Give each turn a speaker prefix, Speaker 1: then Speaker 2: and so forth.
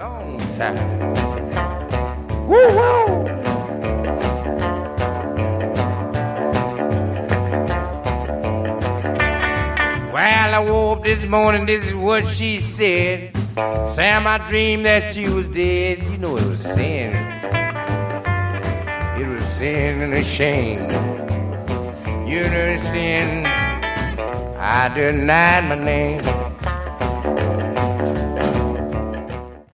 Speaker 1: Long time. Woo woo. Well, I woke up this morning, this is what she said. Sam, I dreamed that you was dead. You know it was sin. It was sin and a shame. You know sin. I denied my name.